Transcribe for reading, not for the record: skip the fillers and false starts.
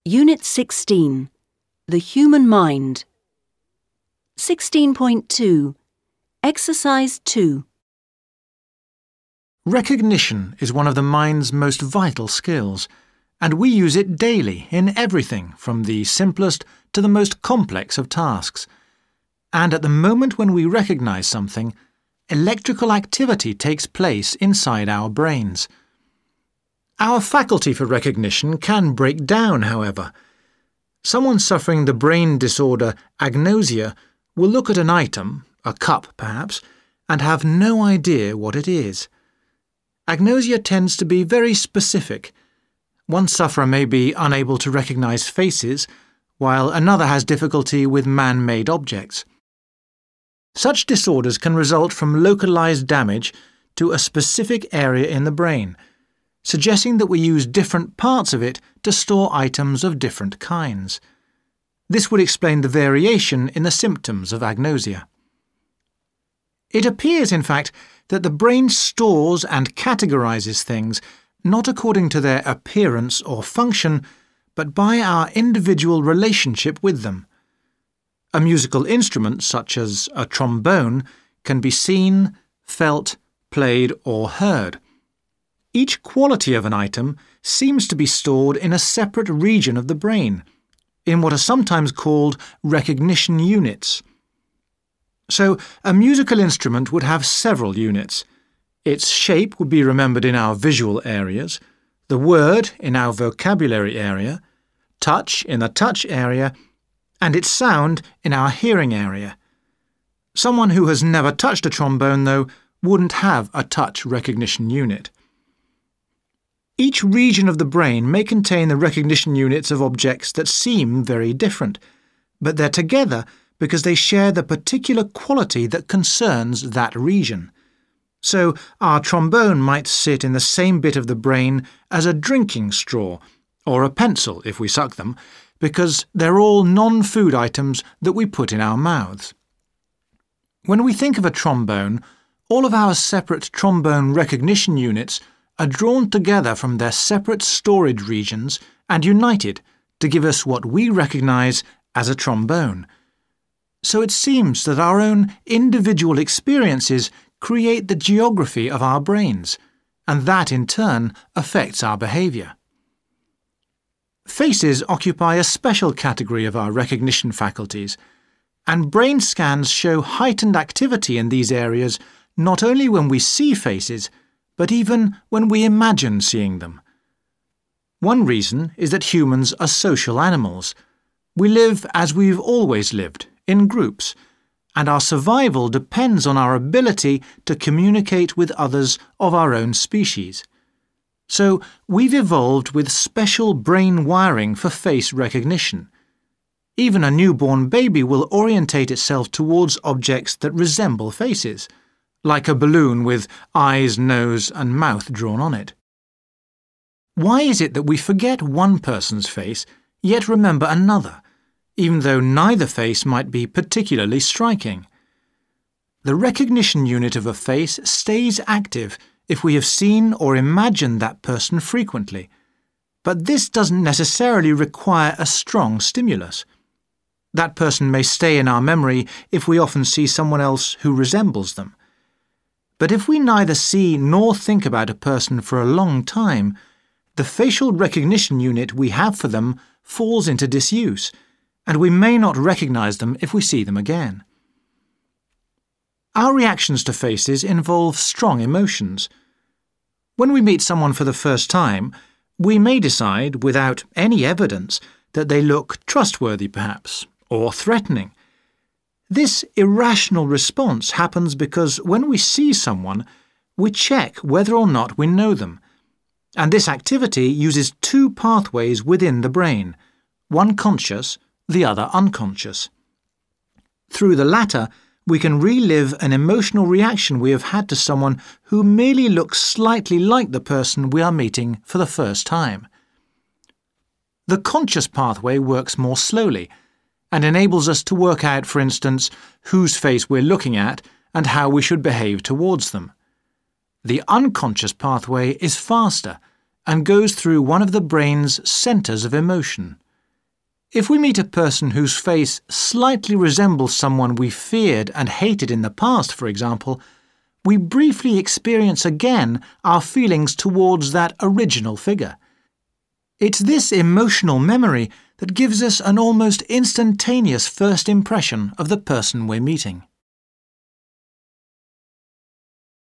Unit 16. The Human Mind. 16.2. Exercise 2. Recognition is one of the mind's most vital skills, and we use it daily in everything from the simplest to the most complex of tasks. And at the moment when we recognize something, electrical activity takes place inside our brains. Our faculty for recognition can break down, however. Someone suffering the brain disorder agnosia will look at an item, a cup perhaps, and have no idea what it is. Agnosia tends to be very specific. One sufferer may be unable to recognize faces, while another has difficulty with man-made objects. Such disorders can result from localized damage to a specific area in the brain, suggesting that we use different parts of it to store items of different kinds. This would explain the variation in the symptoms of agnosia. It appears, in fact, that the brain stores and categorizes things not according to their appearance or function, but by our individual relationship with them. A musical instrument, such as a trombone, can be seen, felt, played, or heard. Each quality of an item seems to be stored in a separate region of the brain, in what are sometimes called recognition units. So, a musical instrument would have several units. Its shape would be remembered in our visual areas, the word in our vocabulary area, touch in the touch area, and its sound in our hearing area. Someone who has never touched a trombone, though, wouldn't have a touch recognition unit. Each region of the brain may contain the recognition units of objects that seem very different, but they're together because they share the particular quality that concerns that region. So, our trombone might sit in the same bit of the brain as a drinking straw, or a pencil if we suck them, because they're all non-food items that we put in our mouths. When we think of a trombone, all of our separate trombone recognition units are drawn together from their separate storage regions and united to give us what we recognize as a trombone. So it seems that our own individual experiences create the geography of our brains, and that in turn affects our behavior. Faces occupy a special category of our recognition faculties, and brain scans show heightened activity in these areas not only when we see faces, but even when we imagine seeing them. One reason is that humans are social animals. We live as we've always lived, in groups, and our survival depends on our ability to communicate with others of our own species. So we've evolved with special brain wiring for face recognition. Even a newborn baby will orientate itself towards objects that resemble faces, like a balloon with eyes, nose, and mouth drawn on it. Why is it that we forget one person's face, yet remember another, even though neither face might be particularly striking? The recognition unit of a face stays active if we have seen or imagined that person frequently, but this doesn't necessarily require a strong stimulus. That person may stay in our memory if we often see someone else who resembles them. But if we neither see nor think about a person for a long time, the facial recognition unit we have for them falls into disuse, and we may not recognize them if we see them again. Our reactions to faces involve strong emotions. When we meet someone for the first time, we may decide, without any evidence, that they look trustworthy perhaps, or threatening. This irrational response happens because when we see someone, we check whether or not we know them, and this activity uses two pathways within the brain, one conscious, the other unconscious. Through the latter, we can relive an emotional reaction we have had to someone who merely looks slightly like the person we are meeting for the first time. The conscious pathway works more slowly, and enables us to work out, for instance, whose face we're looking at and how we should behave towards them. The unconscious pathway is faster and goes through one of the brain's centers of emotion. If we meet a person whose face slightly resembles someone we feared and hated in the past, for example, we briefly experience again our feelings towards that original figure. It's this emotional memory that gives us an almost instantaneous first impression of the person we're meeting.